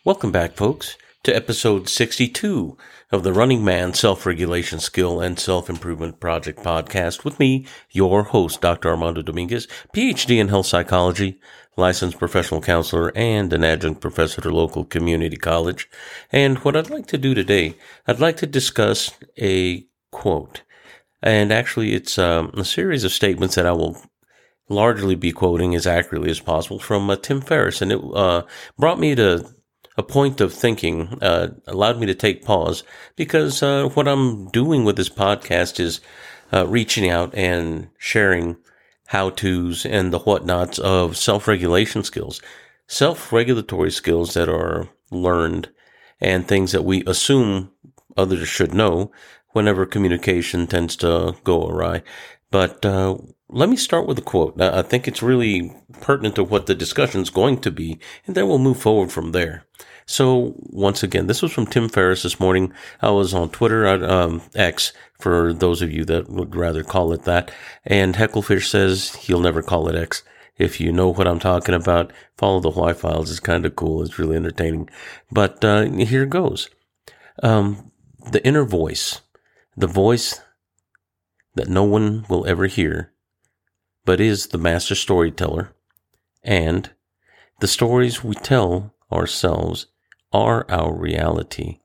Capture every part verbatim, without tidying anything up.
Welcome back, folks, to episode sixty-two of the Running Man Self-Regulation Skill and Self-Improvement Project podcast with me, your host, Doctor Armando Dominguez, P H D in health psychology, licensed professional counselor, and an adjunct professor at a local community college. And what I'd like to do today, I'd like to discuss a quote. And actually, it's um, a series of statements that I will largely be quoting as accurately as possible from uh, Tim Ferriss. And it uh, brought me to a point of thinking, uh, allowed me to take pause, because uh, what I'm doing with this podcast is uh, reaching out and sharing how-tos and the whatnots of self-regulation skills, self-regulatory skills that are learned and things that we assume others should know whenever communication tends to go awry. But uh, let me start with a quote. I think it's really pertinent to what the discussion is going to be, and then we'll move forward from there. So once again, this was from Tim Ferriss this morning. I was on Twitter, um, X, for those of you that would rather call it that. And Hecklefish says he'll never call it X. If you know what I'm talking about, follow the Why Files. It's kind of cool. It's really entertaining. But uh, here goes. Um, the inner voice, the voice that no one will ever hear, but is the master storyteller, and the stories we tell ourselves are our reality.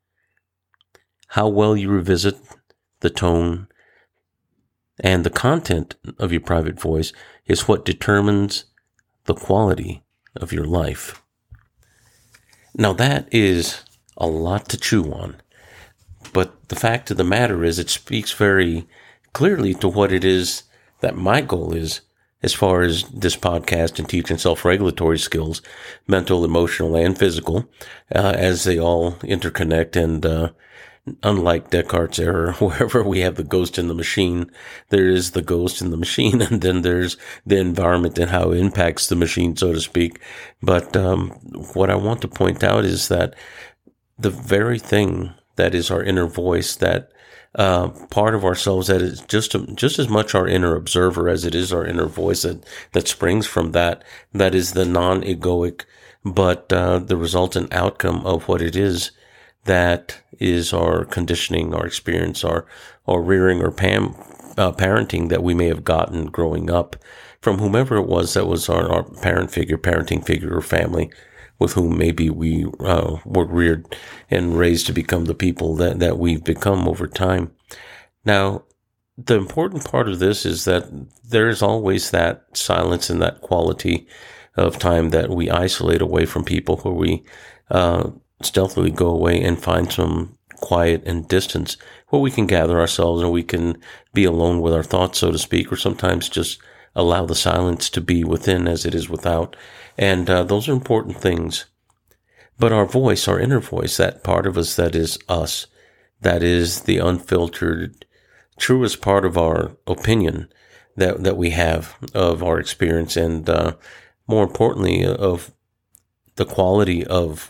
How well you revisit the tone and the content of your private voice is what determines the quality of your life. Now that is a lot to chew on, but the fact of the matter is it speaks very clearly to what it is that my goal is as far as this podcast and teaching self-regulatory skills, mental, emotional, and physical, uh, as they all interconnect. And uh, unlike Descartes' error, wherever we have the ghost in the machine, there is the ghost in the machine, and then there's the environment and how it impacts the machine, so to speak. But um, what I want to point out is that the very thing that is our inner voice, that Uh, part of ourselves that is just just as much our inner observer as it is our inner voice that, that springs from that, that is the non-egoic, but uh, the resultant outcome of what it is that is our conditioning, our experience, our, our rearing or pam, uh, parenting that we may have gotten growing up from whomever it was that was our, our parent figure, parenting figure, or family with whom maybe we uh, were reared and raised to become the people that, that we've become over time. Now, the important part of this is that there is always that silence and that quality of time that we isolate away from people, where we uh, stealthily go away and find some quiet and distance where we can gather ourselves and we can be alone with our thoughts, so to speak, or sometimes just allow the silence to be within as it is without. And uh, those are important things. But our voice, our inner voice, that part of us that is us, that is the unfiltered, truest part of our opinion that, that we have of our experience, and uh, more importantly, of the quality of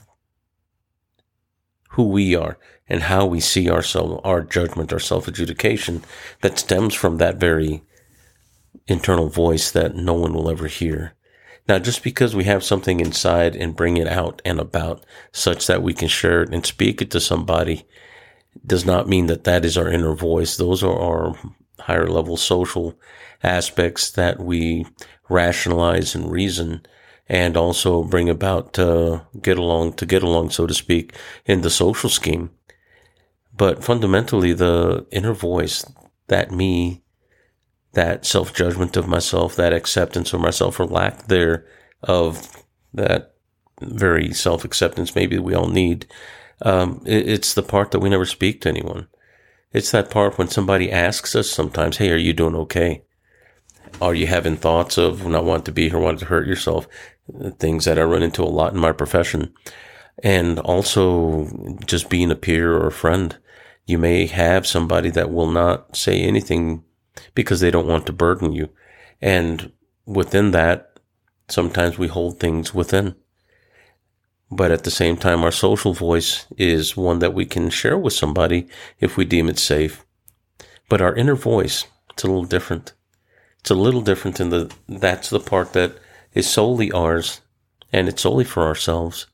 who we are and how we see ourselves, our judgment, our self-adjudication, that stems from that very internal voice that no one will ever hear. Now, just because we have something inside and bring it out and about such that we can share it and speak it to somebody does not mean that that is our inner voice. Those are our higher level social aspects that we rationalize and reason and also bring about to get along, to get along, so to speak, in the social scheme. But fundamentally, the inner voice, that me, that self-judgment of myself, that acceptance of myself, or lack there of that very self-acceptance maybe we all need, um, it, it's the part that we never speak to anyone. It's that part when somebody asks us sometimes, hey, are you doing okay? Are you having thoughts of not wanting to be here, wanting to hurt yourself? Things that I run into a lot in my profession. And also just being a peer or a friend. You may have somebody that will not say anything because they don't want to burden you. And within that, sometimes we hold things within. But at the same time, our social voice is one that we can share with somebody if we deem it safe. But our inner voice, it's a little different. It's a little different in the, that's the part that is solely ours, and it's solely for ourselves.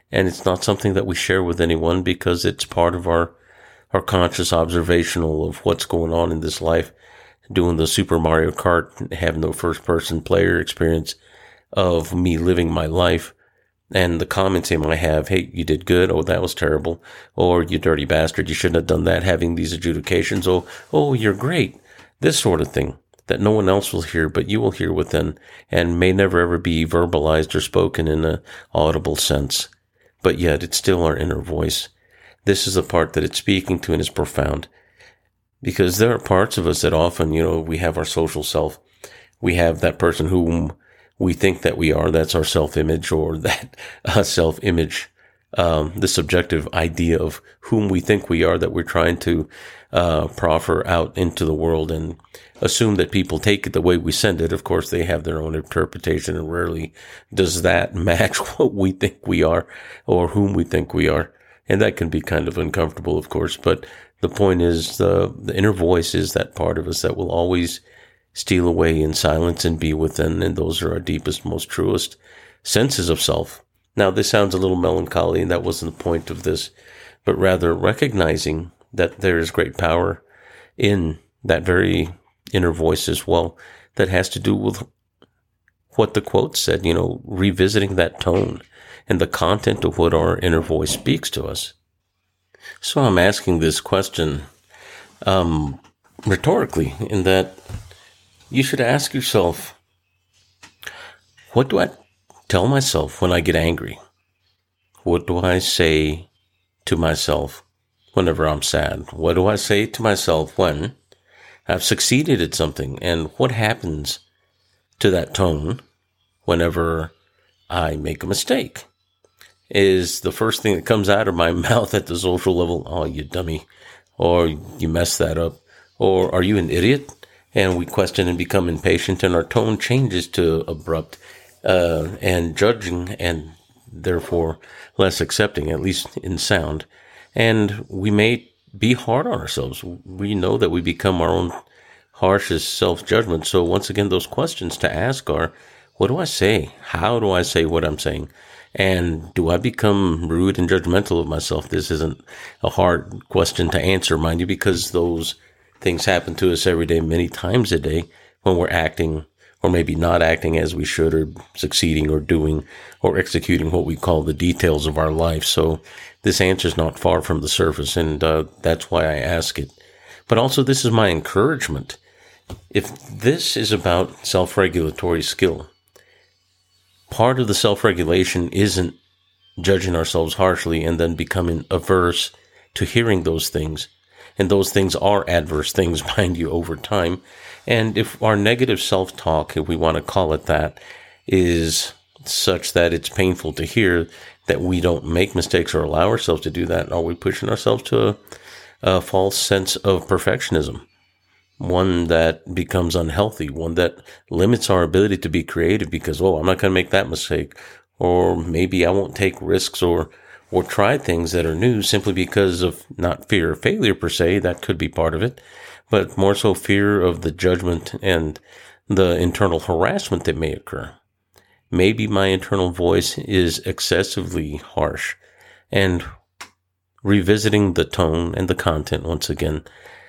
And it's not something that we share with anyone because it's part of our, our conscious observational of what's going on in this life. Doing the Super Mario Kart, having no first-person player experience of me living my life. And the comments they might have, hey, you did good. Oh, that was terrible. Or you dirty bastard. You shouldn't have done that. Having these adjudications. Oh, oh, you're great. This sort of thing that no one else will hear, but you will hear within and may never ever be verbalized or spoken in an audible sense. But yet it's still our inner voice. This is the part that it's speaking to and is profound. Because there are parts of us that often, you know, we have our social self. We have that person whom we think that we are. That's our self-image, or that uh, self-image, um, the subjective idea of whom we think we are that we're trying to uh, proffer out into the world and assume that people take it the way we send it. Of course, they have their own interpretation, and rarely does that match what we think we are or whom we think we are. And that can be kind of uncomfortable, of course. But the point is, the, the inner voice is that part of us that will always steal away in silence and be within, and those are our deepest, most truest senses of self. Now, this sounds a little melancholy, and that wasn't the point of this, but rather recognizing that there is great power in that very inner voice as well, that has to do with what the quote said, you know, revisiting that tone and the content of what our inner voice speaks to us. So I'm asking this question um, rhetorically, in that you should ask yourself, what do I tell myself when I get angry? What do I say to myself whenever I'm sad? What do I say to myself when I've succeeded at something? And what happens to that tone whenever I make a mistake? Is the first thing that comes out of my mouth at the social level, oh, you dummy, or you messed that up, or are you an idiot? And we question and become impatient, and our tone changes to abrupt uh, and judging, and therefore less accepting, at least in sound. And we may be hard on ourselves. We know that we become our own harshest self-judgment. So once again, those questions to ask are, what do I say? How do I say what I'm saying? And do I become rude and judgmental of myself? This isn't a hard question to answer, mind you, because those things happen to us every day, many times a day, when we're acting or maybe not acting as we should, or succeeding or doing or executing what we call the details of our life. So this answer is not far from the surface, and uh, that's why I ask it. But also, this is my encouragement. If this is about self-regulatory skill, part of the self-regulation isn't judging ourselves harshly and then becoming averse to hearing those things. And those things are adverse things, mind you, over time. And if our negative self-talk, if we want to call it that, is such that it's painful to hear, that we don't make mistakes or allow ourselves to do that, are we pushing ourselves to a, a false sense of perfectionism? One that becomes unhealthy, one that limits our ability to be creative because, oh, I'm not going to make that mistake. Or maybe I won't take risks or or try things that are new simply because of not fear of failure per se. That could be part of it, but more so fear of the judgment and the internal harassment that may occur. Maybe my internal voice is excessively harsh, and revisiting the tone and the content once again,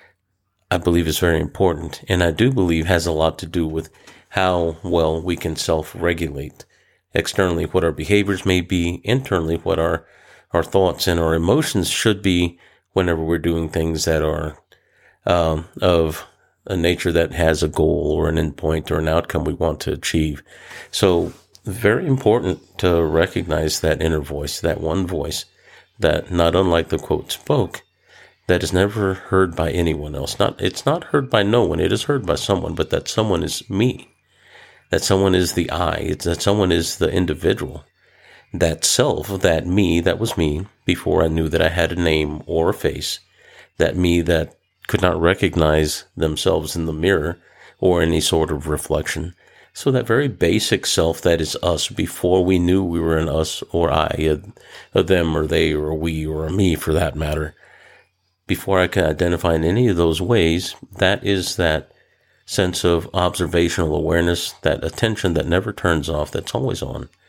I believe is very important, and I do believe has a lot to do with how well we can self-regulate externally, what our behaviors may be, internally, what our, our thoughts and our emotions should be whenever we're doing things that are um, of a nature that has a goal or an endpoint or an outcome we want to achieve. So very important to recognize that inner voice, that one voice that, not unlike the quote spoke, that is never heard by anyone else. Not, it's not heard by no one. It is heard by someone, but that someone is me. That someone is the I. It's that someone is the individual. That self, that me, that was me before I knew that I had a name or a face. That me that could not recognize themselves in the mirror or any sort of reflection. So that very basic self that is us before we knew we were an us or I, a, a them or they or a we or a me for that matter. Before I can identify in any of those ways, that is that sense of observational awareness, that attention that never turns off, that's always on.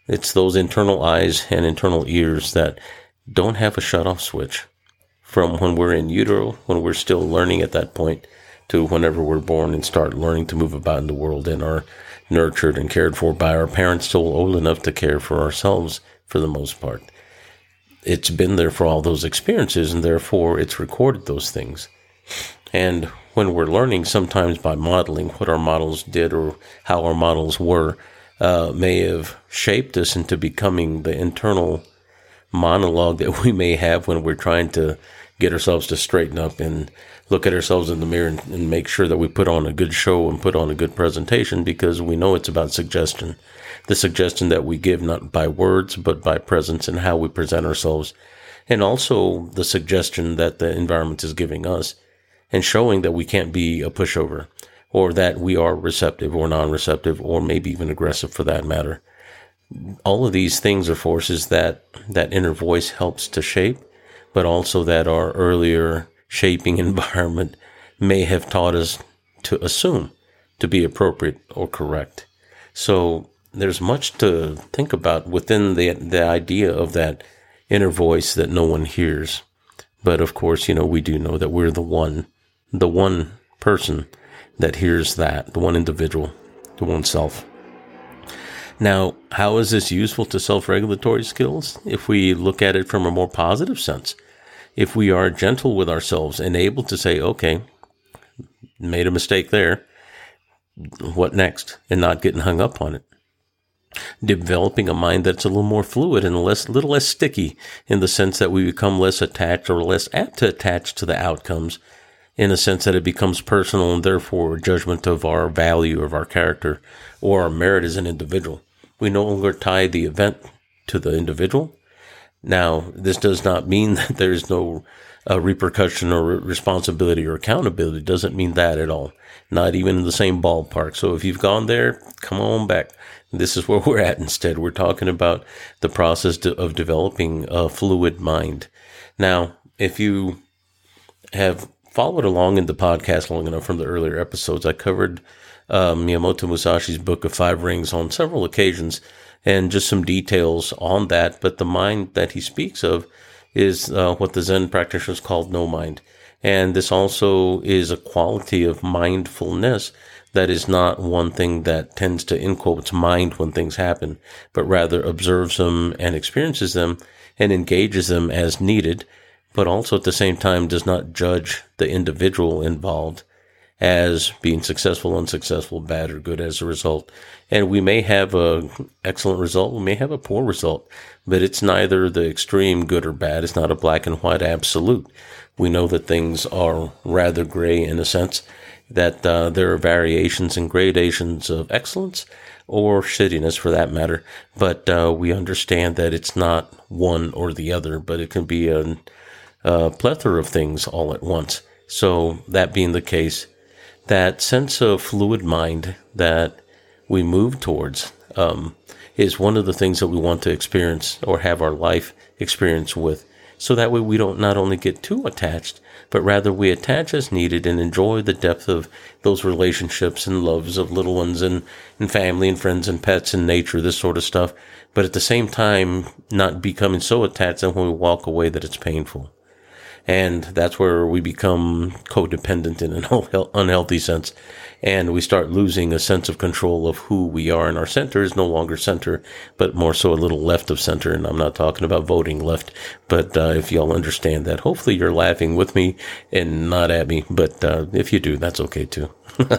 It's those internal eyes and internal ears that don't have a shut-off switch from when we're in utero, when we're still learning at that point, to whenever we're born and start learning to move about in the world and are nurtured and cared for by our parents still old enough to care for ourselves for the most part. It's been there for all those experiences, and therefore it's recorded those things. And when we're learning, sometimes by modeling what our models did or how our models were, uh, may have shaped us into becoming the internal monologue that we may have when we're trying to get ourselves to straighten up and look at ourselves in the mirror and, and make sure that we put on a good show and put on a good presentation, because we know it's about suggestion. The suggestion that we give not by words, but by presence and how we present ourselves. And also the suggestion that the environment is giving us and showing that we can't be a pushover, or that we are receptive or non-receptive, or maybe even aggressive for that matter. All of these things are forces that that inner voice helps to shape, but also that our earlier shaping environment may have taught us to assume to be appropriate or correct. So there's much to think about within the the idea of that inner voice that no one hears. But of course, you know, we do know that we're the one, the one person that hears that, the one individual, the one self. Now, how is this useful to self-regulatory skills? If we look at it from a more positive sense, if we are gentle with ourselves and able to say, okay, made a mistake there, what next? And not getting hung up on it. Developing a mind that's a little more fluid and a less, little less sticky, in the sense that we become less attached or less apt to attach to the outcomes, in a sense that it becomes personal and therefore a judgment of our value, of our character, or our merit as an individual. We no longer tie the event to the individual. Now, this does not mean that there's no uh, repercussion or responsibility or accountability. It doesn't mean that at all. Not even in the same ballpark. So if you've gone there, come on back. This is where we're at instead. We're talking about the process to, of developing a fluid mind. Now, if you have followed along in the podcast long enough from the earlier episodes, I covered uh, Miyamoto Musashi's Book of Five Rings on several occasions, and just some details on that. But the mind that he speaks of is uh, what the Zen practitioners call no mind. And this also is a quality of mindfulness that is not one thing that tends to, in quotes, mind when things happen, but rather observes them and experiences them and engages them as needed, but also at the same time does not judge the individual involved as being successful, unsuccessful, bad, or good as a result. And we may have a excellent result, we may have a poor result, but it's neither the extreme good or bad. It's not a black and white absolute. We know that things are rather gray in a sense, that uh, there are variations and gradations of excellence or shittiness for that matter, but uh, we understand that it's not one or the other, but it can be a, a plethora of things all at once. So that being the case, that sense of fluid mind that we move towards um, is one of the things that we want to experience or have our life experience with. So that way we don't not only get too attached, but rather we attach as needed and enjoy the depth of those relationships and loves of little ones and, and family and friends and pets and nature, this sort of stuff. But at the same time, not becoming so attached that when we walk away that it's painful. And that's where we become codependent in an unhealthy sense. And we start losing a sense of control of who we are. And our center is no longer center, but more so a little left of center. And I'm not talking about voting left, but uh, if y'all understand that, hopefully you're laughing with me and not at me. But uh, if you do, that's okay too.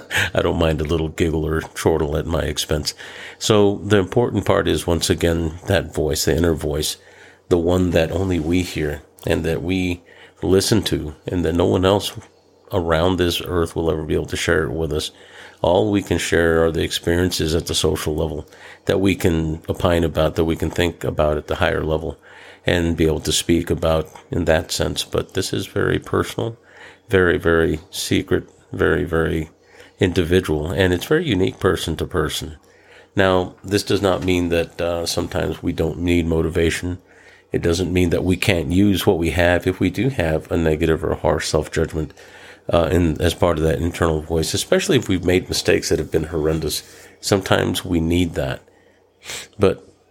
I don't mind a little giggle or chortle at my expense. So the important part is, once again, that voice, the inner voice, the one that only we hear and that we listen to, and that no one else around this earth will ever be able to share it with us. All we can share are the experiences at the social level that we can opine about, that we can think about at the higher level and be able to speak about in that sense. But this is very personal, very, very secret, very, very individual, and it's very unique person to person. Now, this does not mean that uh, sometimes we don't need motivation. It doesn't mean that we can't use what we have if we do have a negative or harsh self-judgment uh, in, as part of that internal voice, especially if we've made mistakes that have been horrendous. Sometimes we need that. But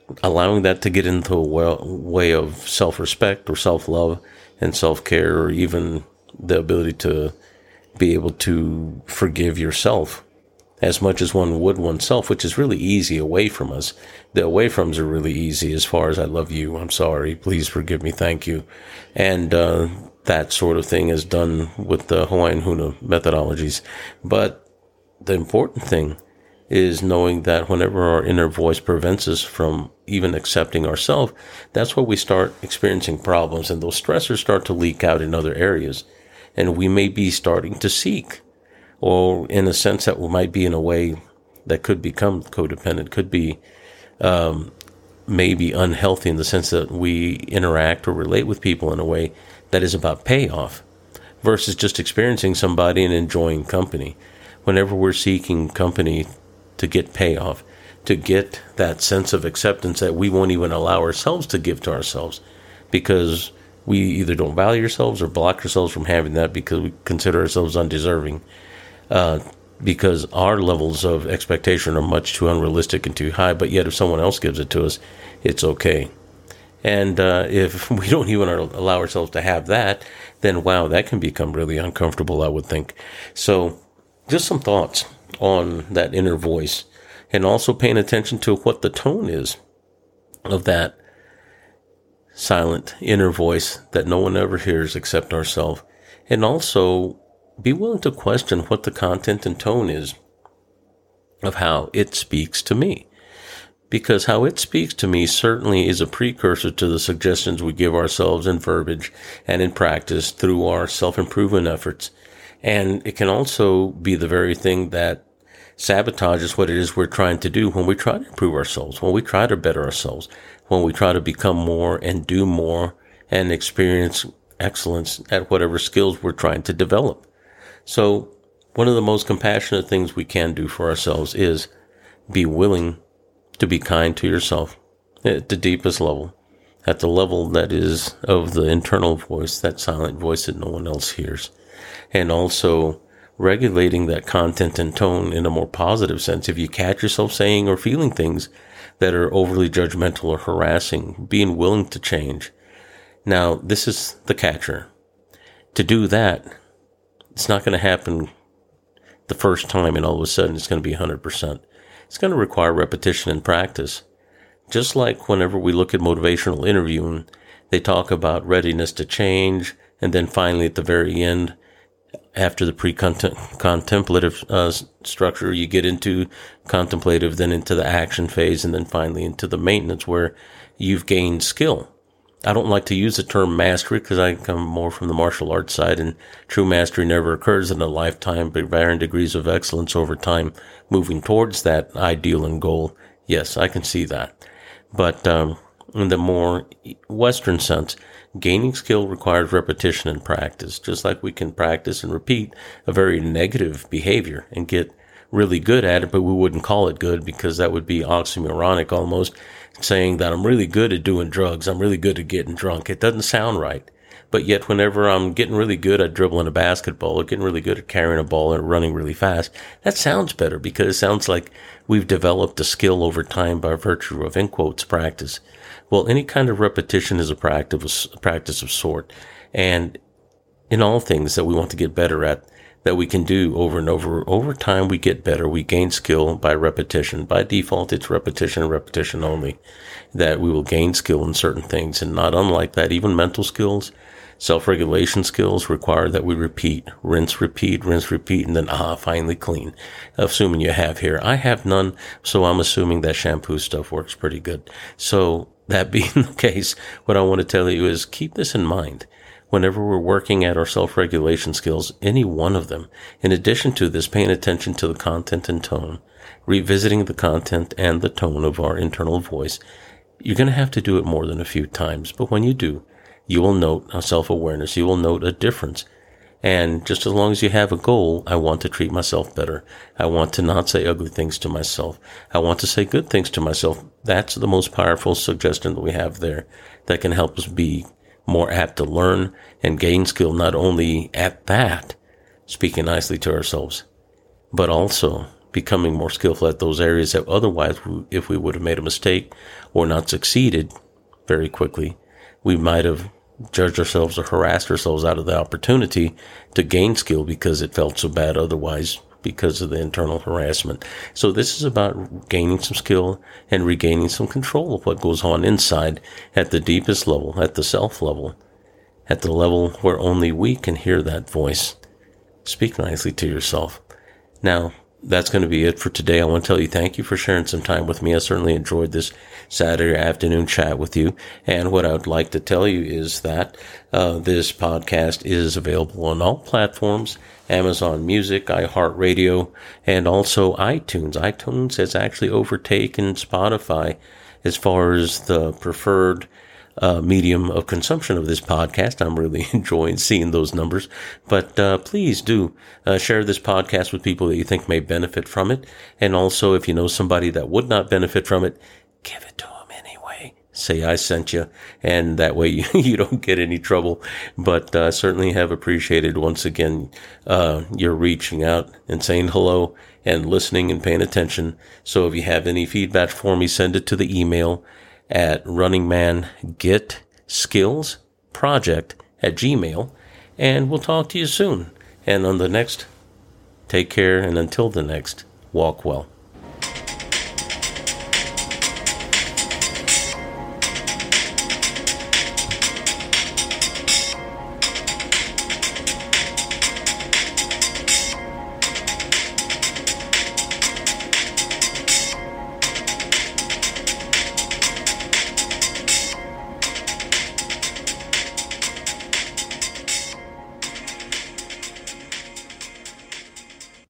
allowing that to get into a way of self-respect or self-love and self-care, or even the ability to be able to forgive yourself as much as one would oneself, which is really easy away from us. The away froms are really easy as far as I love you, I'm sorry, please forgive me, thank you. And uh, that sort of thing is done with the Hawaiian Huna methodologies. But the important thing is knowing that whenever our inner voice prevents us from even accepting ourselves, that's where we start experiencing problems, and those stressors start to leak out in other areas. And we may be starting to seek, or in a sense that we might be in a way that could become codependent, could be um, maybe unhealthy in the sense that we interact or relate with people in a way that is about payoff versus just experiencing somebody and enjoying company. Whenever we're seeking company to get payoff, to get that sense of acceptance that we won't even allow ourselves to give to ourselves, because we either don't value ourselves or block ourselves from having that because we consider ourselves undeserving, uh, because our levels of expectation are much too unrealistic and too high. But yet if someone else gives it to us, it's okay. And uh, if we don't even allow ourselves to have that, then wow, that can become really uncomfortable, I would think. So just some thoughts on that inner voice, and also paying attention to what the tone is of that silent inner voice that no one ever hears except ourselves. And also be willing to question what the content and tone is of how it speaks to me. Because how it speaks to me certainly is a precursor to the suggestions we give ourselves in verbiage and in practice through our self-improvement efforts. And it can also be the very thing that sabotages what it is we're trying to do when we try to improve ourselves, when we try to better ourselves, when we try to become more and do more and experience excellence at whatever skills we're trying to develop. So one of the most compassionate things we can do for ourselves is be willing to be kind to yourself at the deepest level, at the level that is of the internal voice, that silent voice that no one else hears. And also regulating that content and tone in a more positive sense. If you catch yourself saying or feeling things that are overly judgmental or harassing, being willing to change. Now, this is the catcher. To do that, it's not going to happen the first time and all of a sudden it's going to be one hundred percent. It's going to require repetition and practice. Just like whenever we look at motivational interviewing, they talk about readiness to change, and then finally at the very end, after the pre-contemplative uh, structure, you get into contemplative, then into the action phase, and then finally into the maintenance where you've gained skill. I don't like to use the term mastery because I come more from the martial arts side, and true mastery never occurs in a lifetime, but varying degrees of excellence over time, moving towards that ideal and goal. Yes, I can see that. But um, in the more Western sense, gaining skill requires repetition and practice, just like we can practice and repeat a very negative behavior and get really good at it, but we wouldn't call it good because that would be oxymoronic almost, saying that I'm really good at doing drugs, I'm really good at getting drunk. It doesn't sound right. But yet whenever I'm getting really good at dribbling a basketball or getting really good at carrying a ball and running really fast, that sounds better because it sounds like we've developed a skill over time by virtue of, in quotes, practice. Well, any kind of repetition is a practice, a practice of sort. And in all things that we want to get better at, that we can do over and over, over time we get better. We gain skill by repetition. By default, it's repetition and repetition only, that we will gain skill in certain things. And not unlike that, even mental skills, self-regulation skills require that we repeat, rinse, repeat, rinse, repeat, and then, ah, finally clean. Assuming you have here. I have none, so I'm assuming that shampoo stuff works pretty good. So that being the case, what I want to tell you is keep this in mind. Whenever we're working at our self-regulation skills, any one of them, in addition to this, paying attention to the content and tone, revisiting the content and the tone of our internal voice, you're going to have to do it more than a few times. But when you do, you will note a self-awareness. You will note a difference. And just as long as you have a goal, I want to treat myself better. I want to not say ugly things to myself. I want to say good things to myself. That's the most powerful suggestion that we have there that can help us be more apt to learn and gain skill, not only at that, speaking nicely to ourselves, but also becoming more skillful at those areas that otherwise, if we would have made a mistake or not succeeded very quickly, we might have judged ourselves or harassed ourselves out of the opportunity to gain skill because it felt so bad otherwise because of the internal harassment. So this is about gaining some skill and regaining some control of what goes on inside at the deepest level, at the self level, at the level where only we can hear that voice. Speak nicely to yourself. Now, that's going to be it for today. I want to tell you thank you for sharing some time with me. I certainly enjoyed this Saturday afternoon chat with you. And what I would like to tell you is that uh, this podcast is available on all platforms, Amazon Music, iHeartRadio, and also iTunes. iTunes has actually overtaken Spotify as far as the preferred Uh, medium of consumption of this podcast. I'm really enjoying seeing those numbers. But uh, please do uh, share this podcast with people that you think may benefit from it. And also, if you know somebody that would not benefit from it, give it to them anyway. Say I sent you, and that way you, you don't get any trouble. But I uh, certainly have appreciated, once again, uh, your reaching out and saying hello and listening and paying attention. So if you have any feedback for me, send it to the email at runningmangetskillsproject at gmail, and we'll talk to you soon. And on the next, take care, and until the next, walk well.